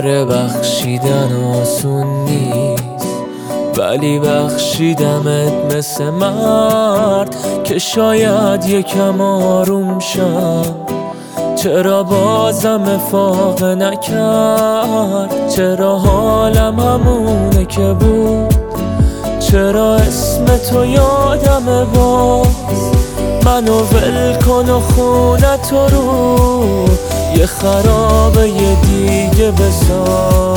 آره بخشیدن آسون نیست، ولی بخشیدمت مثل مرد که شاید یکم آروم شم. چرا بازم افاقه نکرد؟ چرا حالم همونه که بود؟ چرا اسم تو یادمه باز؟ منو ول کن و خونه تو رو یه خرابه یه دیگه بساز.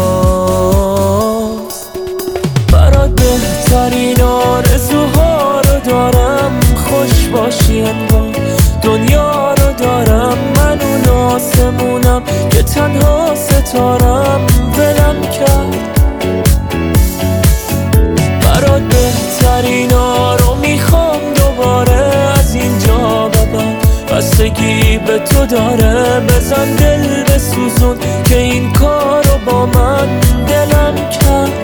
برات بهترین آرزوها رو دارم، خوش باشی انگار دنیا رو دارم. من اون آسمونم که تنها ستارم ولم کرد. برات بهترین ها رو میخوام دوباره از اینجا به بعد. بستگی به تو داره، بزن دل بسوزون که این کارو با من دلم کرد.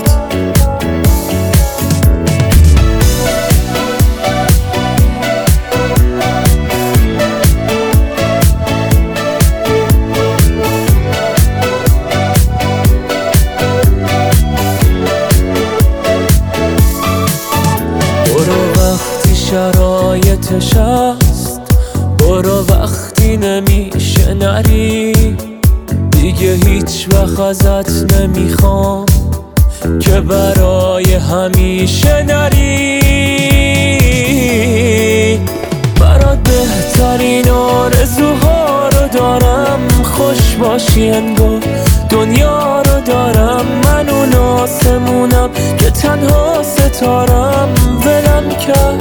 شرایطش هست، برو وقتی نمیشه نری. دیگه هیچ وقت ازت نمیخوام که برای همیشه نری. برات بهترین آرزوها رو دارم، خوش باشی انگار دنیا رو دارم. من اون آسمونم که تنها ستارم ولم کرد.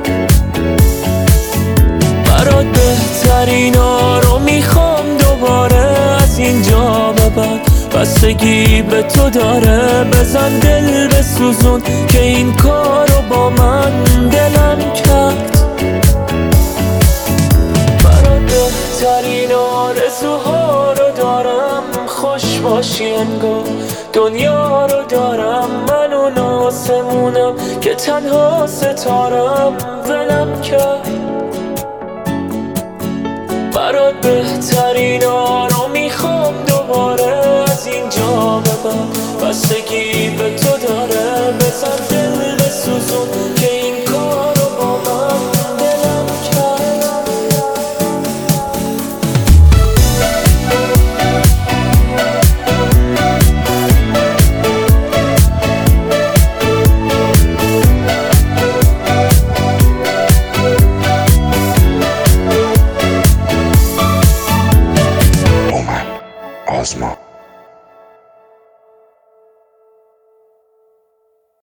برات بهترین ها رو میخوام دوباره از اینجا به بعد. بستگی به تو داره، بزن دل بسوزون که این کارو با من دلم کرد. برات بهترین آرزوها رو دارم، خوش باشی انگار دنیا رو دارم. من اون آسمونم که تنها ستارم ولم کرد. برات بهترین ها رو میخوام دوباره از اینجا به بعد. بستگی به تو داره، بزن دل بسوزون که این کارو با من دلم کرد. Ozma.